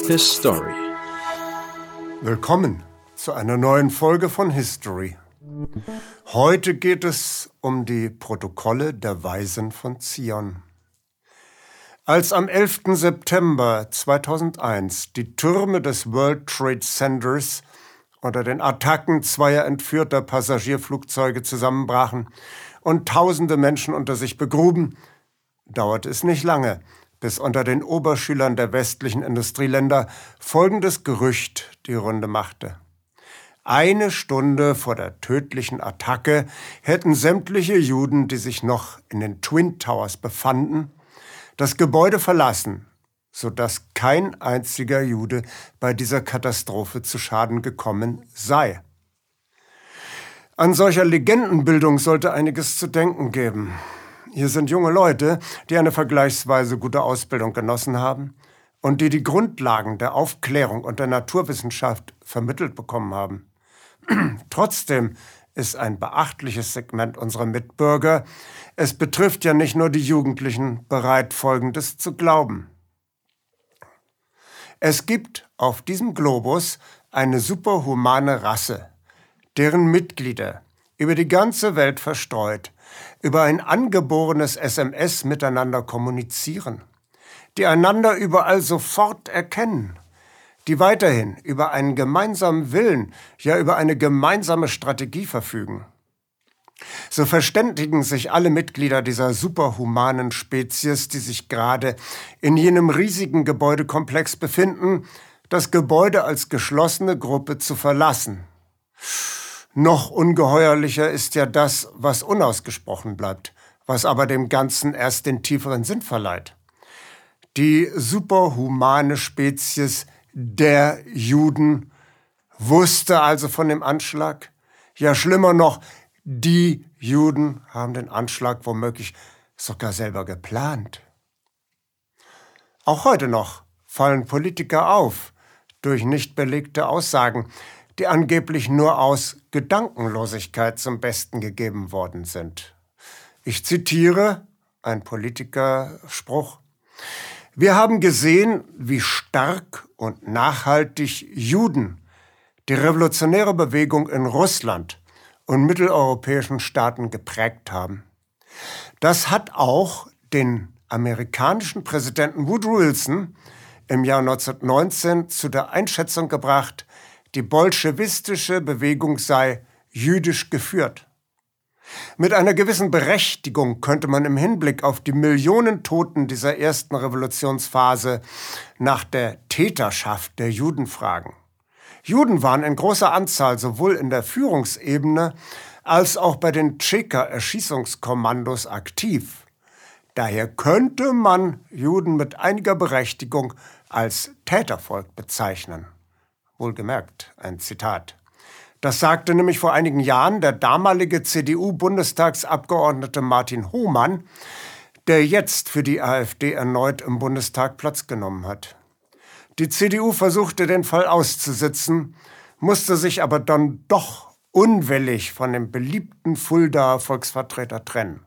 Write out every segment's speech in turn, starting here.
History. Willkommen zu einer neuen Folge von History. Heute geht es um die Protokolle der Weisen von Zion. Als am 11. September 2001 die Türme des World Trade Centers unter den Attacken zweier entführter Passagierflugzeuge zusammenbrachen und tausende Menschen unter sich begruben, dauerte es nicht lange, bis unter den Oberschülern der westlichen Industrieländer folgendes Gerücht die Runde machte. Eine Stunde vor der tödlichen Attacke hätten sämtliche Juden, die sich noch in den Twin Towers befanden, das Gebäude verlassen, sodass kein einziger Jude bei dieser Katastrophe zu Schaden gekommen sei. An solcher Legendenbildung sollte einiges zu denken geben. Hier sind junge Leute, die eine vergleichsweise gute Ausbildung genossen haben und die die Grundlagen der Aufklärung und der Naturwissenschaft vermittelt bekommen haben. Trotzdem ist ein beachtliches Segment unserer Mitbürger, es betrifft ja nicht nur die Jugendlichen, bereit, Folgendes zu glauben. Es gibt auf diesem Globus eine superhumane Rasse, deren Mitglieder über die ganze Welt verstreut über ein angeborenes SMS miteinander kommunizieren, die einander überall sofort erkennen, die weiterhin über einen gemeinsamen Willen, ja über eine gemeinsame Strategie verfügen. So verständigen sich alle Mitglieder dieser superhumanen Spezies, die sich gerade in jenem riesigen Gebäudekomplex befinden, das Gebäude als geschlossene Gruppe zu verlassen. Noch ungeheuerlicher ist ja das, was unausgesprochen bleibt, was aber dem Ganzen erst den tieferen Sinn verleiht. Die superhumane Spezies der Juden wusste also von dem Anschlag. Ja, schlimmer noch, die Juden haben den Anschlag womöglich sogar selber geplant. Auch heute noch fallen Politiker auf durch nicht belegte Aussagen, die angeblich nur aus Gedankenlosigkeit zum Besten gegeben worden sind. Ich zitiere ein Politikerspruch: Wir haben gesehen, wie stark und nachhaltig Juden die revolutionäre Bewegung in Russland und mitteleuropäischen Staaten geprägt haben. Das hat auch den amerikanischen Präsidenten Woodrow Wilson im Jahr 1919 zu der Einschätzung gebracht, die bolschewistische Bewegung sei jüdisch geführt. Mit einer gewissen Berechtigung könnte man im Hinblick auf die Millionen Toten dieser ersten Revolutionsphase nach der Täterschaft der Juden fragen. Juden waren in großer Anzahl sowohl in der Führungsebene als auch bei den Tscheka-Erschießungskommandos aktiv. Daher könnte man Juden mit einiger Berechtigung als Tätervolk bezeichnen. Wohlgemerkt, ein Zitat. Das sagte nämlich vor einigen Jahren der damalige CDU-Bundestagsabgeordnete Martin Hohmann, der jetzt für die AfD erneut im Bundestag Platz genommen hat. Die CDU versuchte, den Fall auszusitzen, musste sich aber dann doch unwillig von dem beliebten Fuldaer Volksvertreter trennen.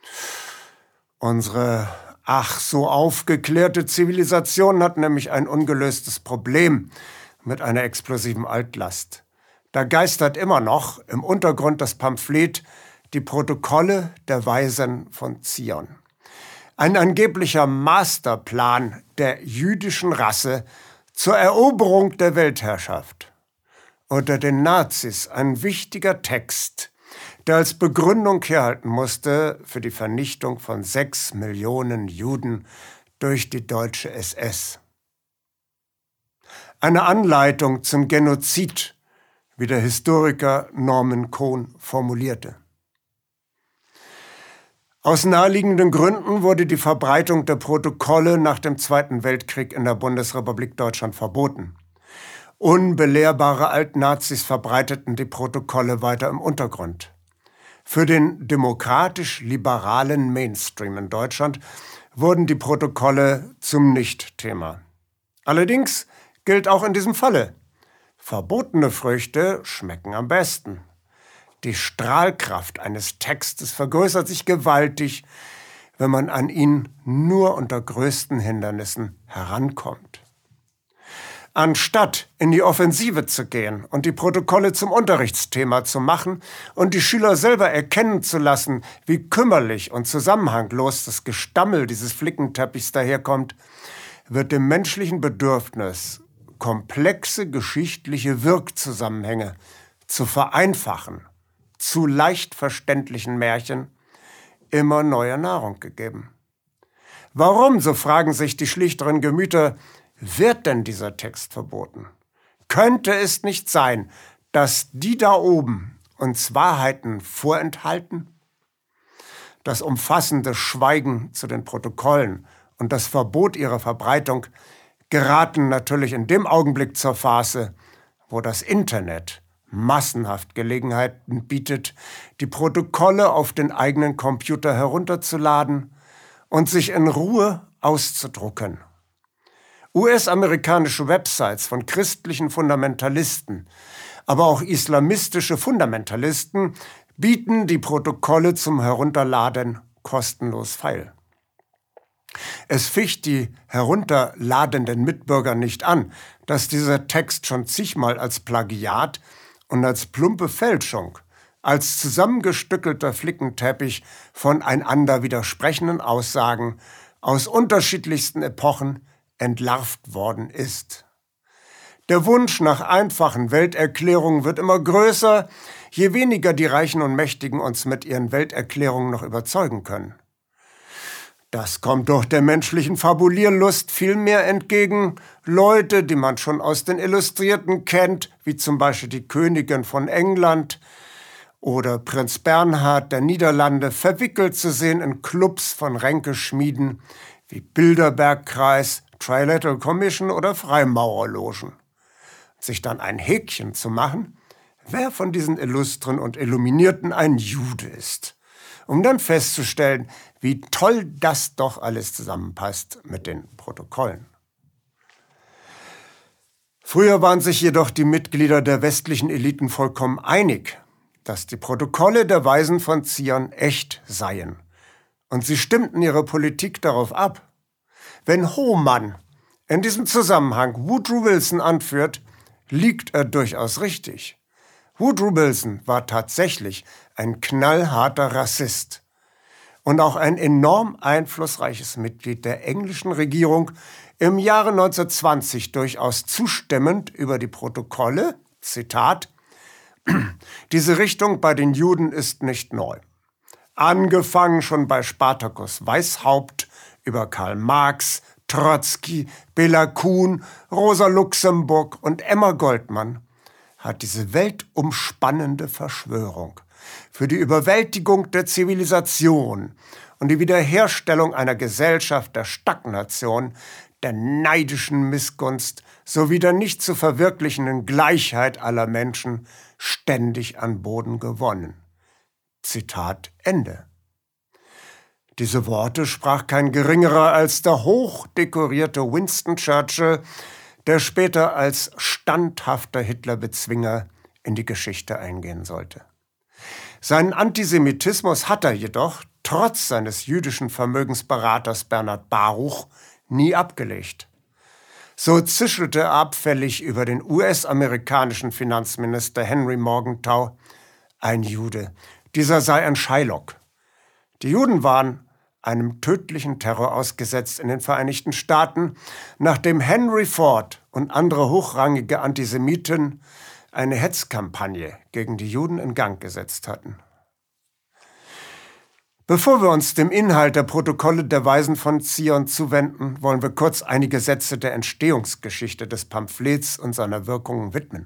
Unsere ach so aufgeklärte Zivilisation hat nämlich ein ungelöstes Problem mit einer explosiven Altlast. Da geistert immer noch im Untergrund das Pamphlet Die Protokolle der Weisen von Zion. Ein angeblicher Masterplan der jüdischen Rasse zur Eroberung der Weltherrschaft. Unter den Nazis ein wichtiger Text, der als Begründung herhalten musste für die Vernichtung von 6 Millionen Juden durch die deutsche SS. Eine Anleitung zum Genozid, wie der Historiker Norman Cohn formulierte. Aus naheliegenden Gründen wurde die Verbreitung der Protokolle nach dem Zweiten Weltkrieg in der Bundesrepublik Deutschland verboten. Unbelehrbare Altnazis verbreiteten die Protokolle weiter im Untergrund. Für den demokratisch-liberalen Mainstream in Deutschland wurden die Protokolle zum Nichtthema. Allerdings gilt auch in diesem Falle: verbotene Früchte schmecken am besten. Die Strahlkraft eines Textes vergrößert sich gewaltig, wenn man an ihn nur unter größten Hindernissen herankommt. Anstatt in die Offensive zu gehen und die Protokolle zum Unterrichtsthema zu machen und die Schüler selber erkennen zu lassen, wie kümmerlich und zusammenhanglos das Gestammel dieses Flickenteppichs daherkommt, wird dem menschlichen Bedürfnis, komplexe geschichtliche Wirkzusammenhänge zu vereinfachen, zu leicht verständlichen Märchen, immer neue Nahrung gegeben. Warum, so fragen sich die schlichteren Gemüter, wird denn dieser Text verboten? Könnte es nicht sein, dass die da oben uns Wahrheiten vorenthalten? Das umfassende Schweigen zu den Protokollen und das Verbot ihrer Verbreitung geraten natürlich in dem Augenblick zur Phase, wo das Internet massenhaft Gelegenheiten bietet, die Protokolle auf den eigenen Computer herunterzuladen und sich in Ruhe auszudrucken. US-amerikanische Websites von christlichen Fundamentalisten, aber auch islamistische Fundamentalisten bieten die Protokolle zum Herunterladen kostenlos feil. Es ficht die herunterladenden Mitbürger nicht an, dass dieser Text schon zigmal als Plagiat und als plumpe Fälschung, als zusammengestückelter Flickenteppich von einander widersprechenden Aussagen aus unterschiedlichsten Epochen entlarvt worden ist. Der Wunsch nach einfachen Welterklärungen wird immer größer, je weniger die Reichen und Mächtigen uns mit ihren Welterklärungen noch überzeugen können. Das kommt durch der menschlichen Fabulierlust viel mehr entgegen. Leute, die man schon aus den Illustrierten kennt, wie zum Beispiel die Königin von England oder Prinz Bernhard der Niederlande, verwickelt zu sehen in Clubs von Ränkeschmieden wie Bilderbergkreis, Trilateral Commission oder Freimaurerlogen. Sich dann ein Häkchen zu machen, wer von diesen Illustren und Illuminierten ein Jude ist, um dann festzustellen, wie toll das doch alles zusammenpasst mit den Protokollen. Früher waren sich jedoch die Mitglieder der westlichen Eliten vollkommen einig, dass die Protokolle der Weisen von Zion echt seien. Und sie stimmten ihre Politik darauf ab. Wenn Hohmann in diesem Zusammenhang Woodrow Wilson anführt, liegt er durchaus richtig. Woodrow Wilson war tatsächlich ein knallharter Rassist und auch ein enorm einflussreiches Mitglied der englischen Regierung, im Jahre 1920 durchaus zustimmend über die Protokolle, Zitat, diese Richtung bei den Juden ist nicht neu. Angefangen schon bei Spartacus Weishaupt, über Karl Marx, Trotzki, Bela Kun, Rosa Luxemburg und Emma Goldman hat diese weltumspannende Verschwörung für die Überwältigung der Zivilisation und die Wiederherstellung einer Gesellschaft der Stagnation, der neidischen Missgunst sowie der nicht zu verwirklichenden Gleichheit aller Menschen ständig an Boden gewonnen. Zitat Ende. Diese Worte sprach kein geringerer als der hochdekorierte Winston Churchill, der später als standhafter Hitlerbezwinger in die Geschichte eingehen sollte. Seinen Antisemitismus hat er jedoch, trotz seines jüdischen Vermögensberaters Bernhard Baruch, nie abgelegt. So zischelte er abfällig über den US-amerikanischen Finanzminister Henry Morgenthau, ein Jude, dieser sei ein Shylock. Die Juden waren einem tödlichen Terror ausgesetzt in den Vereinigten Staaten, nachdem Henry Ford und andere hochrangige Antisemiten eine Hetzkampagne gegen die Juden in Gang gesetzt hatten. Bevor wir uns dem Inhalt der Protokolle der Weisen von Zion zuwenden, wollen wir kurz einige Sätze der Entstehungsgeschichte des Pamphlets und seiner Wirkungen widmen.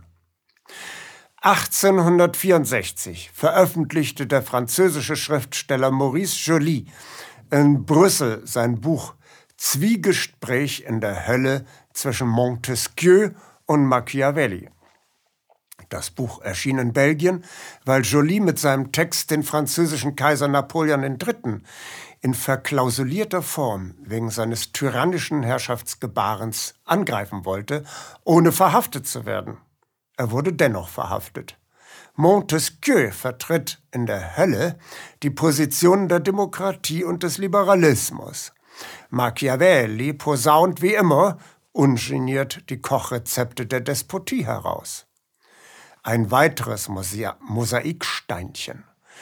1864 veröffentlichte der französische Schriftsteller Maurice Joly in Brüssel sein Buch Zwiegespräch in der Hölle zwischen Montesquieu und Machiavelli. Das Buch erschien in Belgien, weil Joly mit seinem Text den französischen Kaiser Napoleon III. In verklausulierter Form wegen seines tyrannischen Herrschaftsgebarens angreifen wollte, ohne verhaftet zu werden. Er wurde dennoch verhaftet. Montesquieu vertritt in der Hölle die Positionen der Demokratie und des Liberalismus. Machiavelli posaunt wie immer ungeniert die Kochrezepte der Despotie heraus. Ein weiteres Mosaiksteinchen.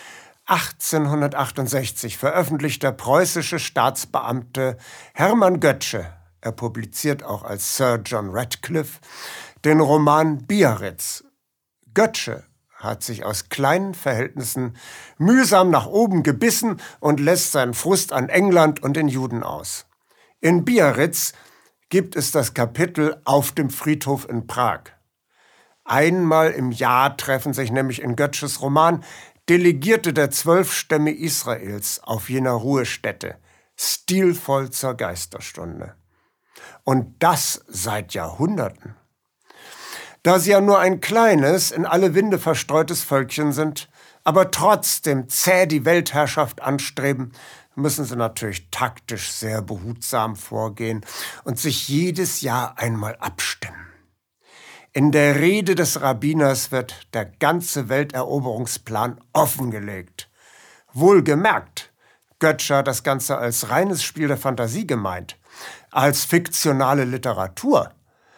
1868 veröffentlicht der preußische Staatsbeamte Hermann Götzsche, er publiziert auch als Sir John Radcliffe, den Roman Biarritz. Götzsche hat sich aus kleinen Verhältnissen mühsam nach oben gebissen und lässt seinen Frust an England und den Juden aus. In Biarritz gibt es das Kapitel Auf dem Friedhof in Prag. Einmal im Jahr treffen sich nämlich in Götzsches Roman Delegierte der 12 Stämme Israels auf jener Ruhestätte, stilvoll zur Geisterstunde. Und das seit Jahrhunderten. Da sie ja nur ein kleines, in alle Winde verstreutes Völkchen sind, aber trotzdem zäh die Weltherrschaft anstreben, müssen sie natürlich taktisch sehr behutsam vorgehen und sich jedes Jahr einmal abstimmen. In der Rede des Rabbiners wird der ganze Welteroberungsplan offengelegt. Wohlgemerkt, Götzsche hat das Ganze als reines Spiel der Fantasie gemeint, als fiktionale Literatur.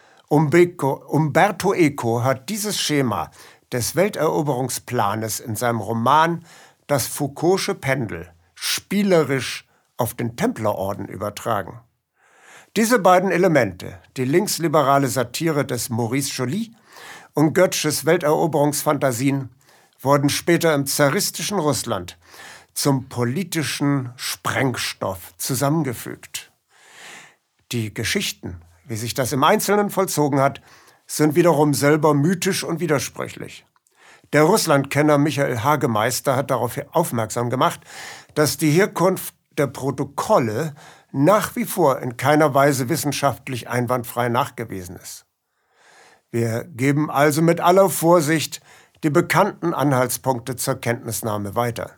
Umberto Eco hat dieses Schema des Welteroberungsplanes in seinem Roman Das Foucaultsche Pendel spielerisch auf den Templerorden übertragen. Diese beiden Elemente, die linksliberale Satire des Maurice Joly und Götzsches Welteroberungsfantasien, wurden später im zaristischen Russland zum politischen Sprengstoff zusammengefügt. Die Geschichten, wie sich das im Einzelnen vollzogen hat, sind wiederum selber mythisch und widersprüchlich. Der Russlandkenner Michael Hagemeister hat darauf aufmerksam gemacht, dass die Herkunft der Protokolle nach wie vor in keiner Weise wissenschaftlich einwandfrei nachgewiesen ist. Wir geben also mit aller Vorsicht die bekannten Anhaltspunkte zur Kenntnisnahme weiter.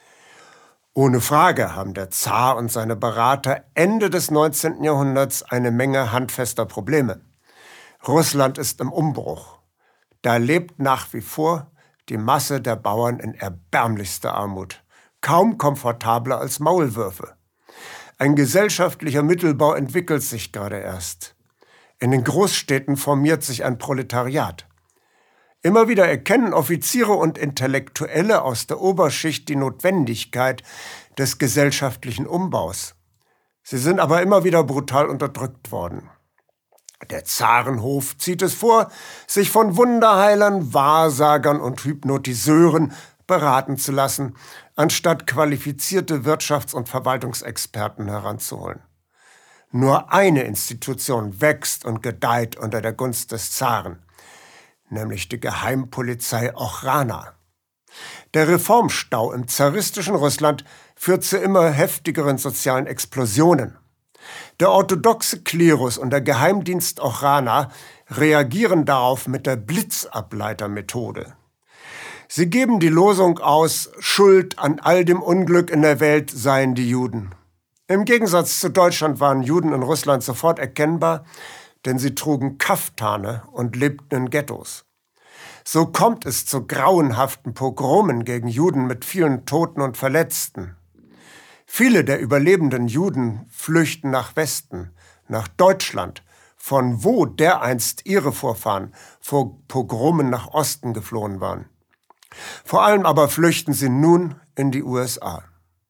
Ohne Frage haben der Zar und seine Berater Ende des 19. Jahrhunderts eine Menge handfester Probleme. Russland ist im Umbruch. Da lebt nach wie vor die Masse der Bauern in erbärmlichster Armut, kaum komfortabler als Maulwürfe. Ein gesellschaftlicher Mittelbau entwickelt sich gerade erst. In den Großstädten formiert sich ein Proletariat. Immer wieder erkennen Offiziere und Intellektuelle aus der Oberschicht die Notwendigkeit des gesellschaftlichen Umbaus. Sie sind aber immer wieder brutal unterdrückt worden. Der Zarenhof zieht es vor, sich von Wunderheilern, Wahrsagern und Hypnotiseuren beraten zu lassen, anstatt qualifizierte Wirtschafts- und Verwaltungsexperten heranzuholen. Nur eine Institution wächst und gedeiht unter der Gunst des Zaren, nämlich die Geheimpolizei Ochrana. Der Reformstau im zaristischen Russland führt zu immer heftigeren sozialen Explosionen. Der orthodoxe Klerus und der Geheimdienst Ochrana reagieren darauf mit der Blitzableitermethode. Sie geben die Losung aus, Schuld an all dem Unglück in der Welt seien die Juden. Im Gegensatz zu Deutschland waren Juden in Russland sofort erkennbar, denn sie trugen Kaftane und lebten in Ghettos. So kommt es zu grauenhaften Pogromen gegen Juden mit vielen Toten und Verletzten. Viele der überlebenden Juden flüchten nach Westen, nach Deutschland, von wo dereinst ihre Vorfahren vor Pogromen nach Osten geflohen waren. Vor allem aber flüchten sie nun in die USA.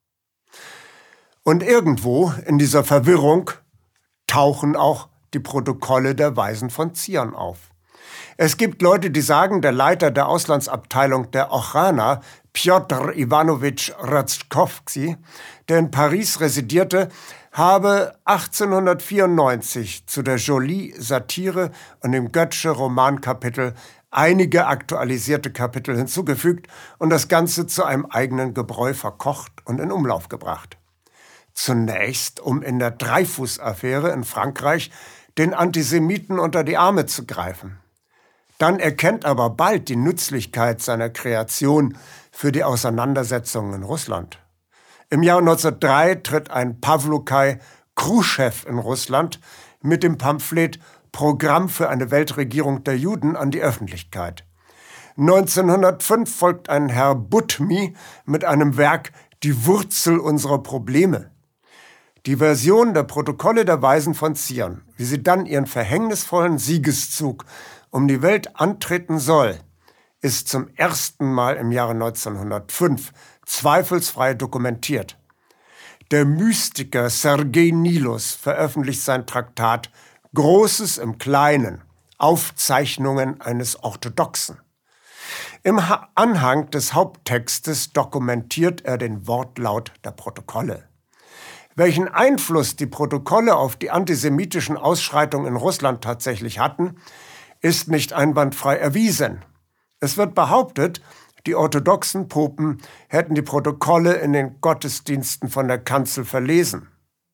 Und irgendwo in dieser Verwirrung tauchen auch die Protokolle der Weisen von Zion auf. Es gibt Leute, die sagen, der Leiter der Auslandsabteilung der Ochrana, Pjotr Iwanowitsch Rostkovsky, der in Paris residierte, habe 1894 zu der Joly-Satire und dem Götzsche-Romankapitel einige aktualisierte Kapitel hinzugefügt und das Ganze zu einem eigenen Gebräu verkocht und in Umlauf gebracht. Zunächst, um in der Dreyfus-Affäre in Frankreich den Antisemiten unter die Arme zu greifen. Dann erkennt aber bald die Nützlichkeit seiner Kreation für die Auseinandersetzungen in Russland. Im Jahr 1903 tritt ein Pawlukaj Kruschew in Russland mit dem Pamphlet Programm für eine Weltregierung der Juden an die Öffentlichkeit. 1905 folgt ein Herr Butmi mit einem Werk Die Wurzel unserer Probleme. Die Version der Protokolle der Weisen von Zion, wie sie dann ihren verhängnisvollen Siegeszug um die Welt antreten soll, ist zum ersten Mal im Jahre 1905 zweifelsfrei dokumentiert. Der Mystiker Sergei Nilus veröffentlicht sein Traktat Großes im Kleinen, Aufzeichnungen eines Orthodoxen. Im Anhang des Haupttextes dokumentiert er den Wortlaut der Protokolle. Welchen Einfluss die Protokolle auf die antisemitischen Ausschreitungen in Russland tatsächlich hatten, ist nicht einwandfrei erwiesen. Es wird behauptet, die orthodoxen Popen hätten die Protokolle in den Gottesdiensten von der Kanzel verlesen.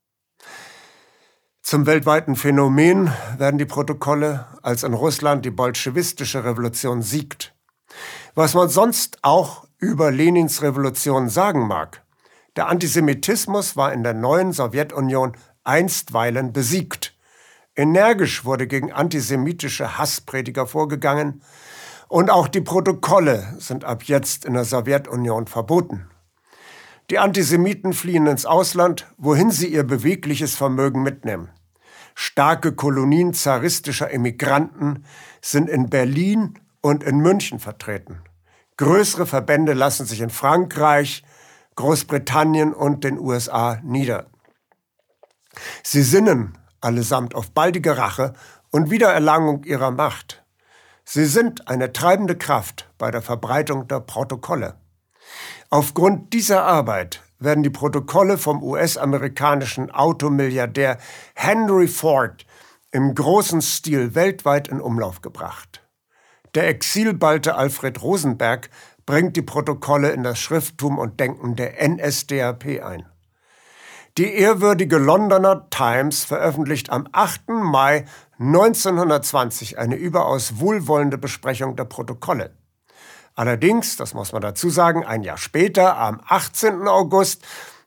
Zum weltweiten Phänomen werden die Protokolle, als in Russland die bolschewistische Revolution siegt. Was man sonst auch über Lenins Revolution sagen mag, der Antisemitismus war in der neuen Sowjetunion einstweilen besiegt. Energisch wurde gegen antisemitische Hassprediger vorgegangen und auch die Protokolle sind ab jetzt in der Sowjetunion verboten. Die Antisemiten fliehen ins Ausland, wohin sie ihr bewegliches Vermögen mitnehmen. Starke Kolonien zaristischer Emigranten sind in Berlin und in München vertreten. Größere Verbände lassen sich in Frankreich, Großbritannien und den USA nieder. Sie sinnen allesamt auf baldige Rache und Wiedererlangung ihrer Macht. Sie sind eine treibende Kraft bei der Verbreitung der Protokolle. Aufgrund dieser Arbeit werden die Protokolle vom US-amerikanischen Automilliardär Henry Ford im großen Stil weltweit in Umlauf gebracht. Der Exilbalte Alfred Rosenberg bringt die Protokolle in das Schrifttum und Denken der NSDAP ein. Die ehrwürdige Londoner Times veröffentlicht am 8. Mai 1920 eine überaus wohlwollende Besprechung der Protokolle. Allerdings, das muss man dazu sagen, ein Jahr später, am 18. August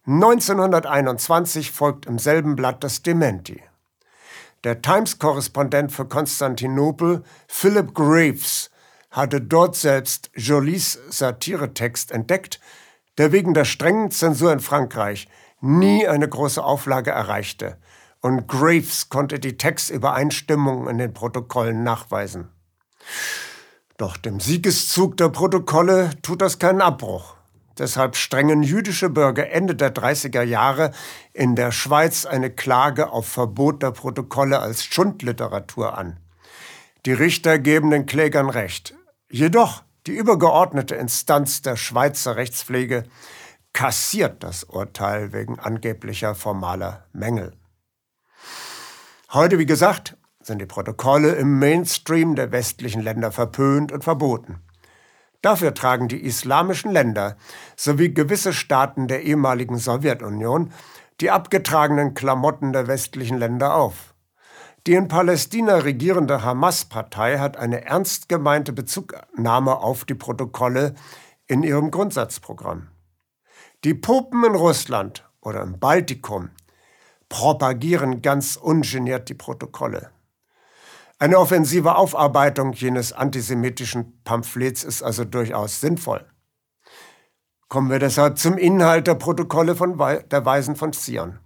1921, folgt im selben Blatt das Dementi. Der Times-Korrespondent für Konstantinopel, Philip Graves, hatte dort selbst Jolys Satiretext entdeckt, der wegen der strengen Zensur in Frankreich nie eine große Auflage erreichte, und Graves konnte die Textübereinstimmungen in den Protokollen nachweisen. Doch dem Siegeszug der Protokolle tut das keinen Abbruch. Deshalb strengen jüdische Bürger Ende der 30er Jahre in der Schweiz eine Klage auf Verbot der Protokolle als Schundliteratur an. Die Richter geben den Klägern Recht. Jedoch die übergeordnete Instanz der Schweizer Rechtspflege kassiert das Urteil wegen angeblicher formaler Mängel. Heute, wie gesagt, sind die Protokolle im Mainstream der westlichen Länder verpönt und verboten. Dafür tragen die islamischen Länder sowie gewisse Staaten der ehemaligen Sowjetunion die abgetragenen Klamotten der westlichen Länder auf. Die in Palästina regierende Hamas-Partei hat eine ernst gemeinte Bezugnahme auf die Protokolle in ihrem Grundsatzprogramm. Die Popen in Russland oder im Baltikum propagieren ganz ungeniert die Protokolle. Eine offensive Aufarbeitung jenes antisemitischen Pamphlets ist also durchaus sinnvoll. Kommen wir deshalb zum Inhalt der Protokolle der Weisen von Zion.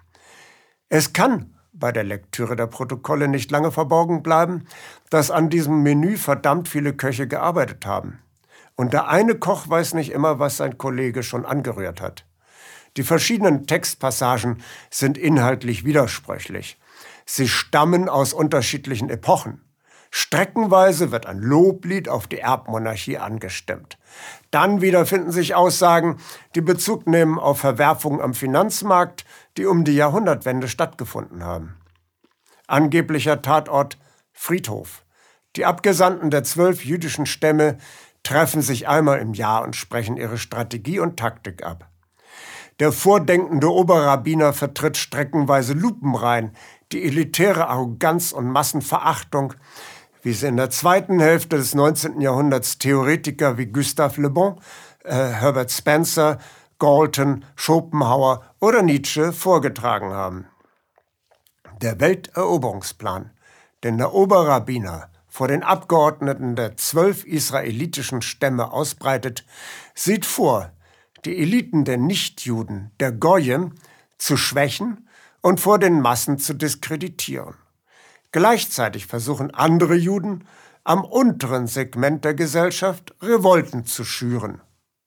Es kann bei der Lektüre der Protokolle nicht lange verborgen bleiben, dass an diesem Menü verdammt viele Köche gearbeitet haben. Und der eine Koch weiß nicht immer, was sein Kollege schon angerührt hat. Die verschiedenen Textpassagen sind inhaltlich widersprüchlich. Sie stammen aus unterschiedlichen Epochen. Streckenweise wird ein Loblied auf die Erbmonarchie angestimmt. Dann wieder finden sich Aussagen, die Bezug nehmen auf Verwerfungen am Finanzmarkt, die um die Jahrhundertwende stattgefunden haben. Angeblicher Tatort Friedhof. Die Abgesandten der 12 jüdischen Stämme treffen sich einmal im Jahr und sprechen ihre Strategie und Taktik ab. Der vordenkende Oberrabbiner vertritt streckenweise lupenrein die elitäre Arroganz und Massenverachtung, wie sie in der zweiten Hälfte des 19. Jahrhunderts Theoretiker wie Gustave Le Bon, Herbert Spencer, Galton, Schopenhauer oder Nietzsche vorgetragen haben. Der Welteroberungsplan, den der Oberrabbiner vor den Abgeordneten der 12 israelitischen Stämme ausbreitet, sieht vor, die Eliten der Nichtjuden, der Goyim, zu schwächen und vor den Massen zu diskreditieren. Gleichzeitig versuchen andere Juden, am unteren Segment der Gesellschaft Revolten zu schüren.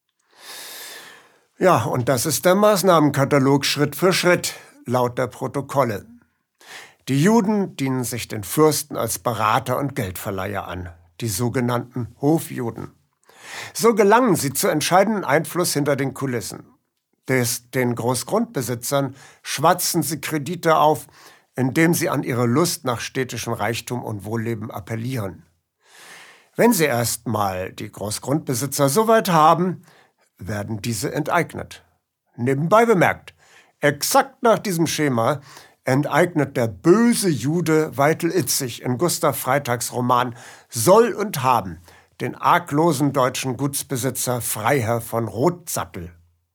Ja, und das ist der Maßnahmenkatalog Schritt für Schritt, laut der Protokolle. Die Juden dienen sich den Fürsten als Berater und Geldverleiher an, die sogenannten Hofjuden. So gelangen sie zu entscheidenden Einfluss hinter den Kulissen. Den Großgrundbesitzern schwatzen sie Kredite auf, indem sie an ihre Lust nach städtischem Reichtum und Wohlleben appellieren. Wenn sie erstmal die Großgrundbesitzer soweit haben, werden diese enteignet. Nebenbei bemerkt, exakt nach diesem Schema enteignet der böse Jude Weitel Itzig in Gustav Freitags Roman Soll und Haben den arglosen deutschen Gutsbesitzer Freiherr von Rothsattel.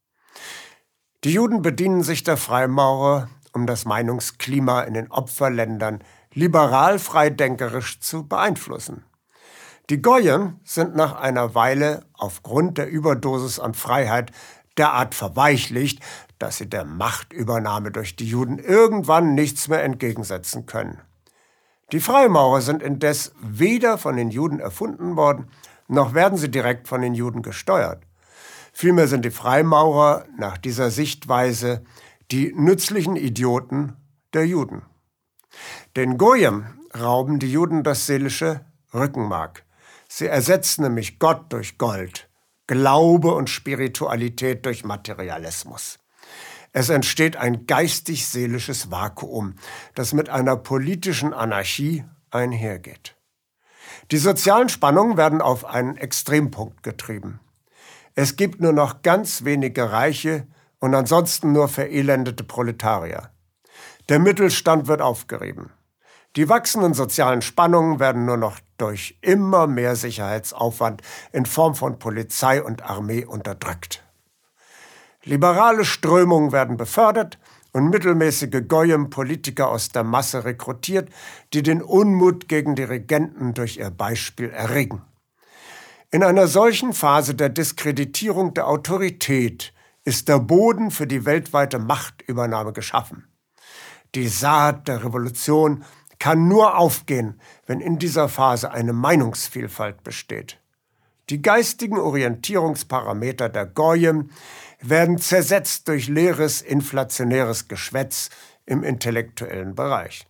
Die Juden bedienen sich der Freimaurer, um das Meinungsklima in den Opferländern liberal-freidenkerisch zu beeinflussen. Die Goyim sind nach einer Weile aufgrund der Überdosis an Freiheit derart verweichlicht, dass sie der Machtübernahme durch die Juden irgendwann nichts mehr entgegensetzen können. Die Freimaurer sind indes weder von den Juden erfunden worden, noch werden sie direkt von den Juden gesteuert. Vielmehr sind die Freimaurer nach dieser Sichtweise die nützlichen Idioten der Juden. Den Goyim rauben die Juden das seelische Rückenmark. Sie ersetzen nämlich Gott durch Gold, Glaube und Spiritualität durch Materialismus. Es entsteht ein geistig-seelisches Vakuum, das mit einer politischen Anarchie einhergeht. Die sozialen Spannungen werden auf einen Extrempunkt getrieben. Es gibt nur noch ganz wenige Reiche und ansonsten nur verelendete Proletarier. Der Mittelstand wird aufgerieben. Die wachsenden sozialen Spannungen werden nur noch durch immer mehr Sicherheitsaufwand in Form von Polizei und Armee unterdrückt. Liberale Strömungen werden befördert und mittelmäßige Goyim-Politiker aus der Masse rekrutiert, die den Unmut gegen die Regenten durch ihr Beispiel erregen. In einer solchen Phase der Diskreditierung der Autorität ist der Boden für die weltweite Machtübernahme geschaffen. Die Saat der Revolution kann nur aufgehen, wenn in dieser Phase eine Meinungsvielfalt besteht. Die geistigen Orientierungsparameter der Goyim werden zersetzt durch leeres, inflationäres Geschwätz im intellektuellen Bereich.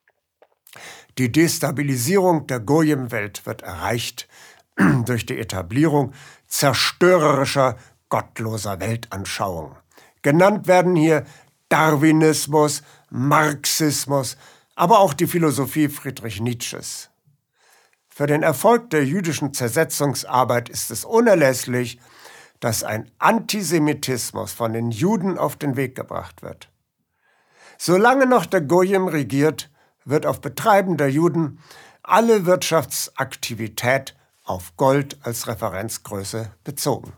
Die Destabilisierung der Goyim-Welt wird erreicht durch die Etablierung zerstörerischer, gottloser Weltanschauungen. Genannt werden hier Darwinismus, Marxismus, aber auch die Philosophie Friedrich Nietzsches. Für den Erfolg der jüdischen Zersetzungsarbeit ist es unerlässlich, dass ein Antisemitismus von den Juden auf den Weg gebracht wird. Solange noch der Goyim regiert, wird auf Betreiben der Juden alle Wirtschaftsaktivität auf Gold als Referenzgröße bezogen.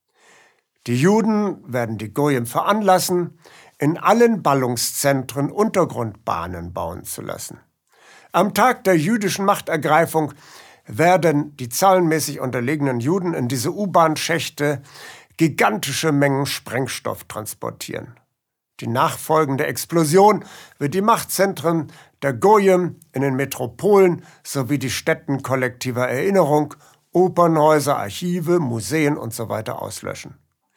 Die Juden werden die Goyim veranlassen, in allen Ballungszentren Untergrundbahnen bauen zu lassen. Am Tag der jüdischen Machtergreifung werden die zahlenmäßig unterlegenen Juden in diese U-Bahn-Schächte gigantische Mengen Sprengstoff transportieren. Die nachfolgende Explosion wird die Machtzentren der Goyim in den Metropolen sowie die Stätten kollektiver Erinnerung, Opernhäuser, Archive, Museen usw. auslöschen.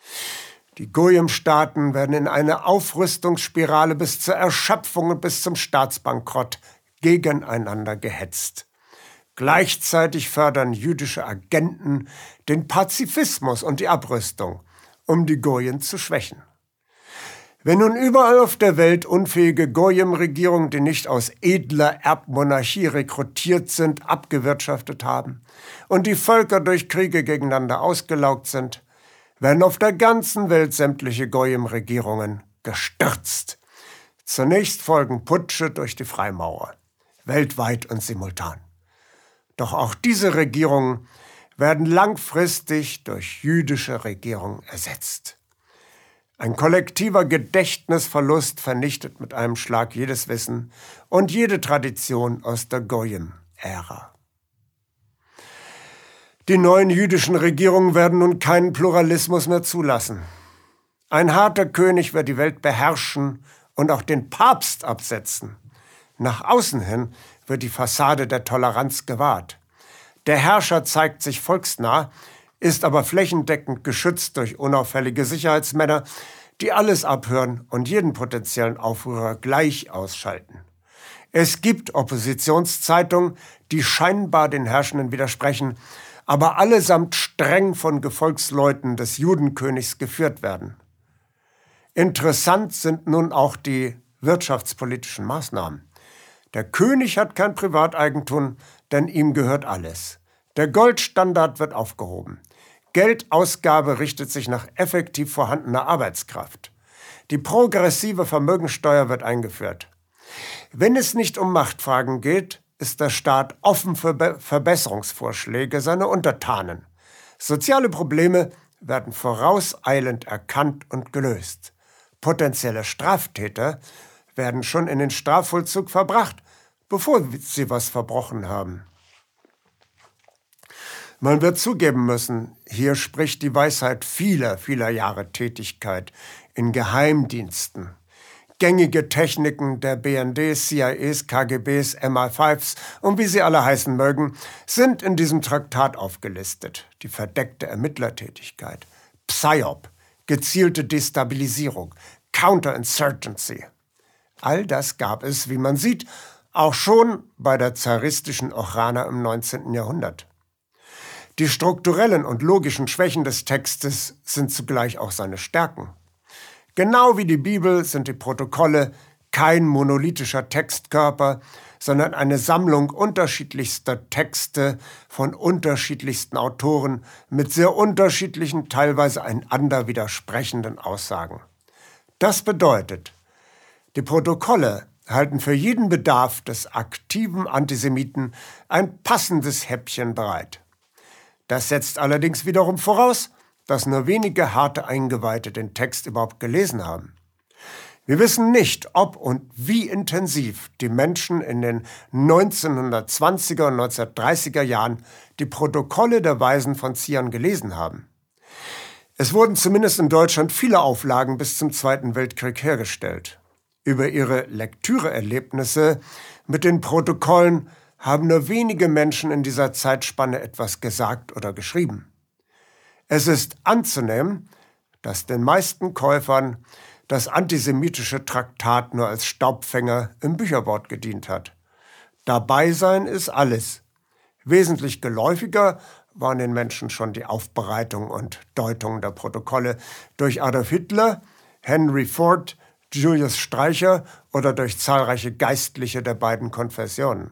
Die Goyim-Staaten werden in eine Aufrüstungsspirale bis zur Erschöpfung und bis zum Staatsbankrott gegeneinander gehetzt. Gleichzeitig fördern jüdische Agenten den Pazifismus und die Abrüstung, um die Goyim zu schwächen. Wenn nun überall auf der Welt unfähige Goyim-Regierungen, die nicht aus edler Erbmonarchie rekrutiert sind, abgewirtschaftet haben und die Völker durch Kriege gegeneinander ausgelaugt sind, werden auf der ganzen Welt sämtliche Goyim-Regierungen gestürzt. Zunächst folgen Putsche durch die Freimaurer, weltweit und simultan. Doch auch diese Regierungen werden langfristig durch jüdische Regierungen ersetzt. Ein kollektiver Gedächtnisverlust vernichtet mit einem Schlag jedes Wissen und jede Tradition aus der Goyim-Ära. Die neuen jüdischen Regierungen werden nun keinen Pluralismus mehr zulassen. Ein harter König wird die Welt beherrschen und auch den Papst absetzen. Nach außen hin wird die Fassade der Toleranz gewahrt. Der Herrscher zeigt sich volksnah, ist aber flächendeckend geschützt durch unauffällige Sicherheitsmänner, die alles abhören und jeden potenziellen Aufrührer gleich ausschalten. Es gibt Oppositionszeitungen, die scheinbar den Herrschenden widersprechen, aber allesamt streng von Gefolgsleuten des Judenkönigs geführt werden. Interessant sind nun auch die wirtschaftspolitischen Maßnahmen. Der König hat kein Privateigentum, denn ihm gehört alles. Der Goldstandard wird aufgehoben. Geldausgabe richtet sich nach effektiv vorhandener Arbeitskraft. Die progressive Vermögensteuer wird eingeführt. Wenn es nicht um Machtfragen geht, ist der Staat offen für Verbesserungsvorschläge seiner Untertanen. Soziale Probleme werden vorauseilend erkannt und gelöst. Potenzielle Straftäter werden schon in den Strafvollzug verbracht, bevor sie was verbrochen haben. Man wird zugeben müssen, hier spricht die Weisheit vieler Jahre Tätigkeit in Geheimdiensten. Gängige Techniken der BNDs, CIAs, KGBs, MI5s und wie sie alle heißen mögen, sind in diesem Traktat aufgelistet. Die verdeckte Ermittlertätigkeit, PSYOP, gezielte Destabilisierung, Counterinsurgency. All das gab es, wie man sieht, auch schon bei der zaristischen Ochrana im 19. Jahrhundert. Die strukturellen und logischen Schwächen des Textes sind zugleich auch seine Stärken. Genau wie die Bibel sind die Protokolle kein monolithischer Textkörper, sondern eine Sammlung unterschiedlichster Texte von unterschiedlichsten Autoren mit sehr unterschiedlichen, teilweise einander widersprechenden Aussagen. Das bedeutet, die Protokolle halten für jeden Bedarf des aktiven Antisemiten ein passendes Häppchen bereit. Das setzt allerdings wiederum voraus, dass nur wenige harte Eingeweihte den Text überhaupt gelesen haben. Wir wissen nicht, ob und wie intensiv die Menschen in den 1920er und 1930er Jahren die Protokolle der Weisen von Zion gelesen haben. Es wurden zumindest in Deutschland viele Auflagen bis zum Zweiten Weltkrieg hergestellt. Über ihre Lektüreerlebnisse mit den Protokollen haben nur wenige Menschen in dieser Zeitspanne etwas gesagt oder geschrieben. Es ist anzunehmen, dass den meisten Käufern das antisemitische Traktat nur als Staubfänger im Bücherbord gedient hat. Dabei sein ist alles. Wesentlich geläufiger waren den Menschen schon die Aufbereitung und Deutung der Protokolle durch Adolf Hitler, Henry Ford, Julius Streicher oder durch zahlreiche Geistliche der beiden Konfessionen.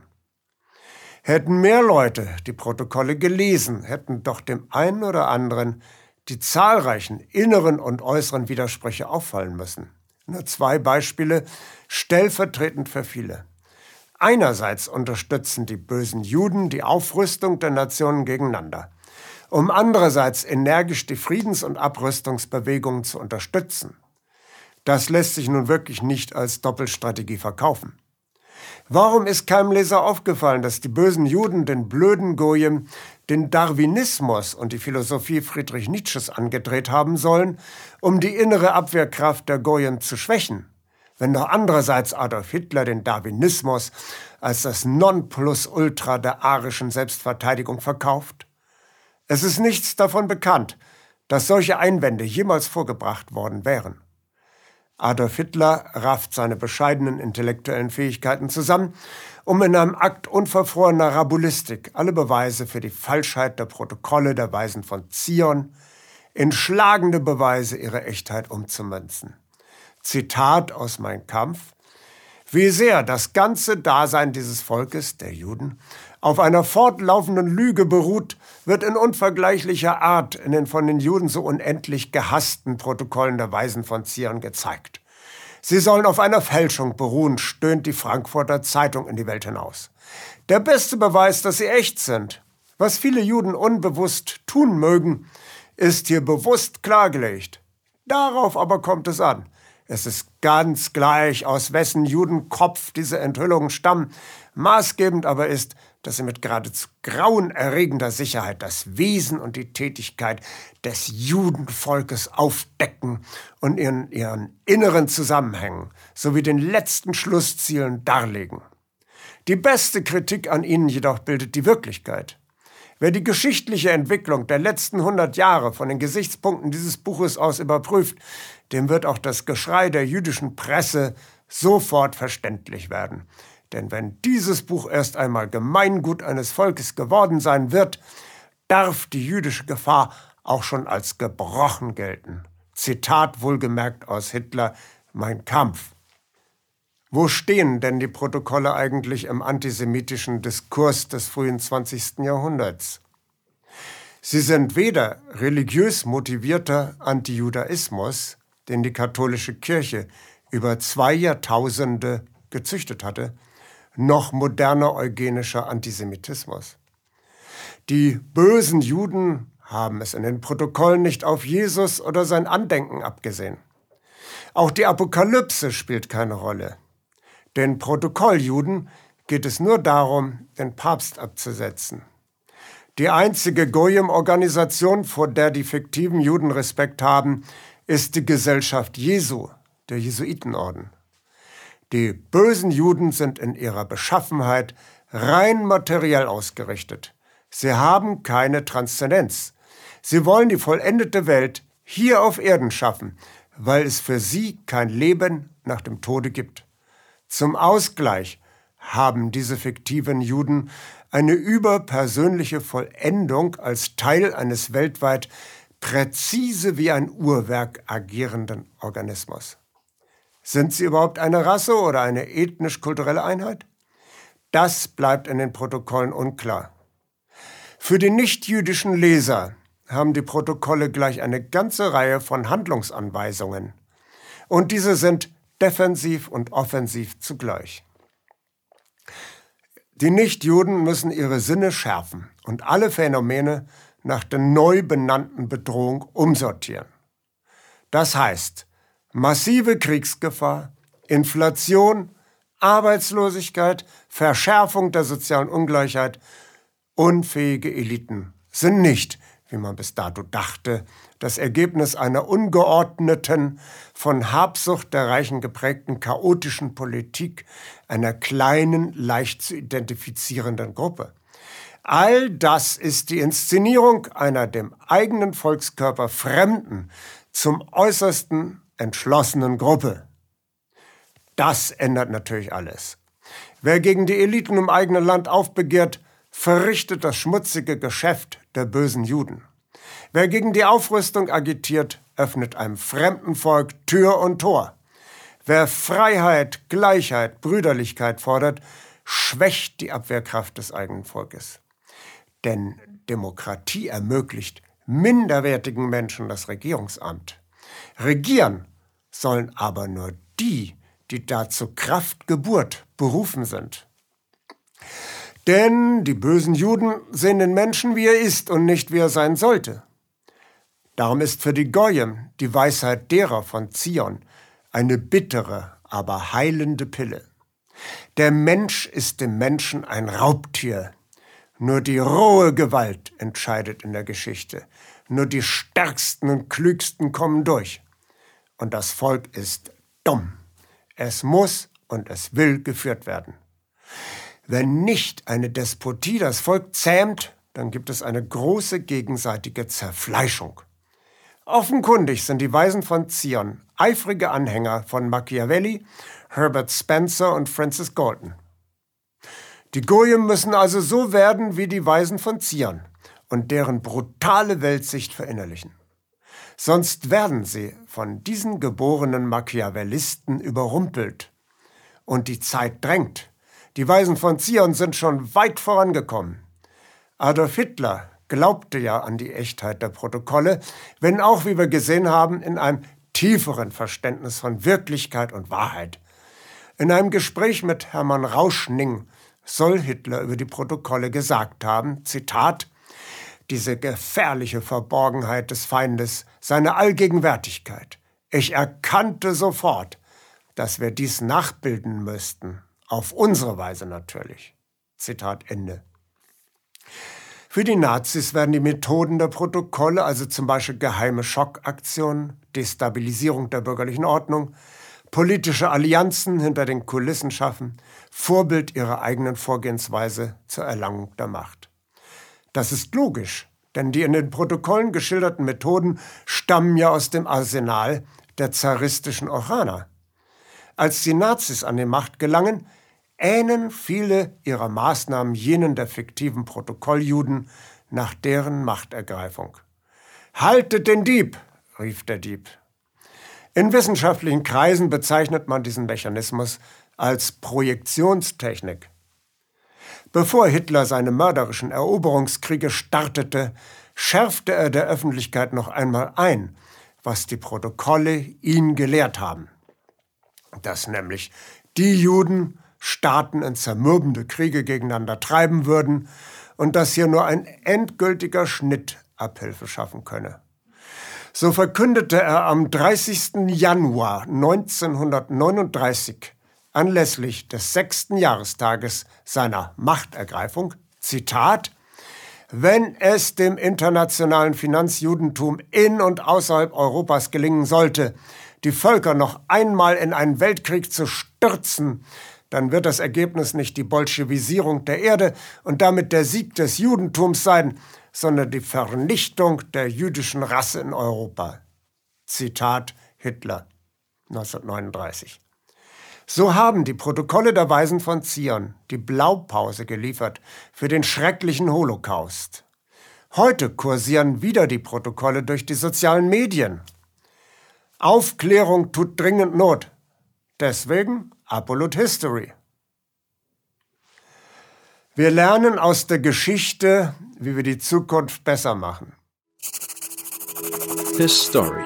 Hätten mehr Leute die Protokolle gelesen, hätten doch dem einen oder anderen die zahlreichen inneren und äußeren Widersprüche auffallen müssen. Nur 2 Beispiele, stellvertretend für viele. Einerseits unterstützen die bösen Juden die Aufrüstung der Nationen gegeneinander, um andererseits energisch die Friedens- und Abrüstungsbewegungen zu unterstützen. Das lässt sich nun wirklich nicht als Doppelstrategie verkaufen. Warum ist keinem Leser aufgefallen, dass die bösen Juden den blöden Goyim den Darwinismus und die Philosophie Friedrich Nietzsches angedreht haben sollen, um die innere Abwehrkraft der Goyim zu schwächen, wenn doch andererseits Adolf Hitler den Darwinismus als das Nonplusultra der arischen Selbstverteidigung verkauft? Es ist nichts davon bekannt, dass solche Einwände jemals vorgebracht worden wären. Adolf Hitler rafft seine bescheidenen intellektuellen Fähigkeiten zusammen, um in einem Akt unverfrorener Rabulistik alle Beweise für die Falschheit der Protokolle der Weisen von Zion in schlagende Beweise ihrer Echtheit umzumünzen. Zitat aus Mein Kampf: Wie sehr das ganze Dasein dieses Volkes, der Juden, auf einer fortlaufenden Lüge beruht, wird in unvergleichlicher Art in den von den Juden so unendlich gehassten Protokollen der Weisen von Zion gezeigt. Sie sollen auf einer Fälschung beruhen, stöhnt die Frankfurter Zeitung in die Welt hinaus. Der beste Beweis, dass sie echt sind. Was viele Juden unbewusst tun mögen, ist hier bewusst klargelegt. Darauf aber kommt es an. Es ist ganz gleich, aus wessen Judenkopf diese Enthüllungen stammen, Maßgebend aber ist, dass sie mit geradezu grauenerregender Sicherheit das Wesen und die Tätigkeit des Judenvolkes aufdecken und in ihren inneren Zusammenhängen sowie den letzten Schlusszielen darlegen. Die beste Kritik an ihnen jedoch bildet die Wirklichkeit. Wer die geschichtliche Entwicklung der letzten 100 Jahre von den Gesichtspunkten dieses Buches aus überprüft, dem wird auch das Geschrei der jüdischen Presse sofort verständlich werden. Denn wenn dieses Buch erst einmal Gemeingut eines Volkes geworden sein wird, darf die jüdische Gefahr auch schon als gebrochen gelten. Zitat wohlgemerkt aus Hitler, Mein Kampf. Wo stehen denn die Protokolle eigentlich im antisemitischen Diskurs des frühen 20. Jahrhunderts? Sie sind weder religiös motivierter Antijudaismus, den die katholische Kirche über 2 Jahrtausende gezüchtet hatte, noch moderner eugenischer Antisemitismus. Die bösen Juden haben es in den Protokollen nicht auf Jesus oder sein Andenken abgesehen. Auch die Apokalypse spielt keine Rolle. Den Protokolljuden geht es nur darum, den Papst abzusetzen. Die einzige Goyim-Organisation, vor der die fiktiven Juden Respekt haben, ist die Gesellschaft Jesu, der Jesuitenorden. Die bösen Juden sind in ihrer Beschaffenheit rein materiell ausgerichtet. Sie haben keine Transzendenz. Sie wollen die vollendete Welt hier auf Erden schaffen, weil es für sie kein Leben nach dem Tode gibt. Zum Ausgleich haben diese fiktiven Juden eine überpersönliche Vollendung als Teil eines weltweit präzise wie ein Uhrwerk agierenden Organismus. Sind sie überhaupt eine Rasse oder eine ethnisch-kulturelle Einheit? Das bleibt in den Protokollen unklar. Für die nichtjüdischen Leser haben die Protokolle gleich eine ganze Reihe von Handlungsanweisungen. Und diese sind defensiv und offensiv zugleich. Die Nichtjuden müssen ihre Sinne schärfen und alle Phänomene nach der neu benannten Bedrohung umsortieren. Das heißt, massive Kriegsgefahr, Inflation, Arbeitslosigkeit, Verschärfung der sozialen Ungleichheit, unfähige Eliten sind nicht, wie man bis dato dachte, das Ergebnis einer ungeordneten, von Habsucht der Reichen geprägten chaotischen Politik einer kleinen, leicht zu identifizierenden Gruppe. All das ist die Inszenierung einer dem eigenen Volkskörper fremden, zum Äußersten entschlossenen Gruppe. Das ändert natürlich alles. Wer gegen die Eliten im eigenen Land aufbegehrt, verrichtet das schmutzige Geschäft der bösen Juden. Wer gegen die Aufrüstung agitiert, öffnet einem fremden Volk Tür und Tor. Wer Freiheit, Gleichheit, Brüderlichkeit fordert, schwächt die Abwehrkraft des eigenen Volkes. Denn Demokratie ermöglicht minderwertigen Menschen das Regierungsamt. Regieren sollen aber nur die, die dazu Kraft Geburt berufen sind. Denn die bösen Juden sehen den Menschen, wie er ist und nicht, wie er sein sollte. Darum ist für die Goyim die Weisheit derer von Zion eine bittere, aber heilende Pille. Der Mensch ist dem Menschen ein Raubtier. Nur die rohe Gewalt entscheidet in der Geschichte. Nur die Stärksten und Klügsten kommen durch. Und das Volk ist dumm. Es muss und es will geführt werden. Wenn nicht eine Despotie das Volk zähmt, dann gibt es eine große gegenseitige Zerfleischung. Offenkundig sind die Weisen von Zion eifrige Anhänger von Machiavelli, Herbert Spencer und Francis Galton. Die Goyim müssen also so werden wie die Weisen von Zion und deren brutale Weltsicht verinnerlichen. Sonst werden sie von diesen geborenen Machiavellisten überrumpelt. Und die Zeit drängt. Die Weisen von Zion sind schon weit vorangekommen. Adolf Hitler glaubte ja an die Echtheit der Protokolle, wenn auch, wie wir gesehen haben, in einem tieferen Verständnis von Wirklichkeit und Wahrheit. In einem Gespräch mit Hermann Rauschning soll Hitler über die Protokolle gesagt haben, Zitat, diese gefährliche Verborgenheit des Feindes, seine Allgegenwärtigkeit. Ich erkannte sofort, dass wir dies nachbilden müssten, Auf unsere Weise natürlich. Zitat Ende. Für die Nazis werden die Methoden der Protokolle, also zum Beispiel geheime Schockaktionen, Destabilisierung der bürgerlichen Ordnung, politische Allianzen hinter den Kulissen schaffen, Vorbild ihrer eigenen Vorgehensweise zur Erlangung der Macht. Das ist logisch, denn die in den Protokollen geschilderten Methoden stammen ja aus dem Arsenal der zaristischen Organa. Als die Nazis an die Macht gelangen, ähneln viele ihrer Maßnahmen jenen der fiktiven Protokolljuden nach deren Machtergreifung. »Haltet den Dieb«, rief der Dieb. In wissenschaftlichen Kreisen bezeichnet man diesen Mechanismus als Projektionstechnik. Bevor Hitler seine mörderischen Eroberungskriege startete, schärfte er der Öffentlichkeit noch einmal ein, was die Protokolle ihn gelehrt haben. Dass nämlich die Juden Staaten in zermürbende Kriege gegeneinander treiben würden und dass hier nur ein endgültiger Schnitt Abhilfe schaffen könne. So verkündete er am 30. Januar 1939 anlässlich des 6. Jahrestages seiner Machtergreifung, Zitat, wenn es dem internationalen Finanzjudentum in und außerhalb Europas gelingen sollte, die Völker noch einmal in einen Weltkrieg zu stürzen, dann wird das Ergebnis nicht die Bolschewisierung der Erde und damit der Sieg des Judentums sein, sondern die Vernichtung der jüdischen Rasse in Europa. Zitat Hitler, 1939. So haben die Protokolle der Weisen von Zion die Blaupause geliefert für den schrecklichen Holocaust. Heute kursieren wieder die Protokolle durch die sozialen Medien. Aufklärung tut dringend Not. Deswegen Apollut History. Wir lernen aus der Geschichte, wie wir die Zukunft besser machen. History.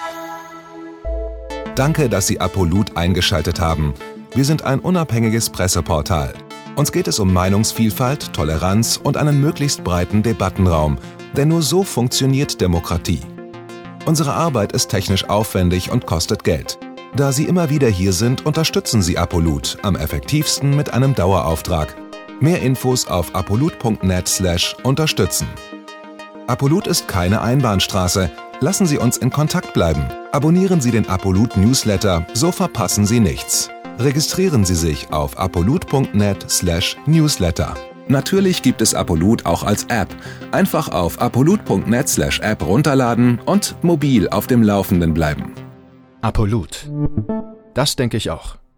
Danke, dass Sie Apollut eingeschaltet haben. Wir sind ein unabhängiges Presseportal. Uns geht es um Meinungsvielfalt, Toleranz und einen möglichst breiten Debattenraum, denn nur so funktioniert Demokratie. Unsere Arbeit ist technisch aufwendig und kostet Geld. Da Sie immer wieder hier sind, unterstützen Sie Apollut am effektivsten mit einem Dauerauftrag. Mehr Infos auf apollut.net/unterstützen. Apollut ist keine Einbahnstraße. Lassen Sie uns in Kontakt bleiben. Abonnieren Sie den Apollut Newsletter, so verpassen Sie nichts. Registrieren Sie sich auf apollut.net/newsletter. Natürlich gibt es Apollut auch als App. Einfach auf apollut.net/app runterladen und mobil auf dem Laufenden bleiben. Apollut. Das denke ich auch.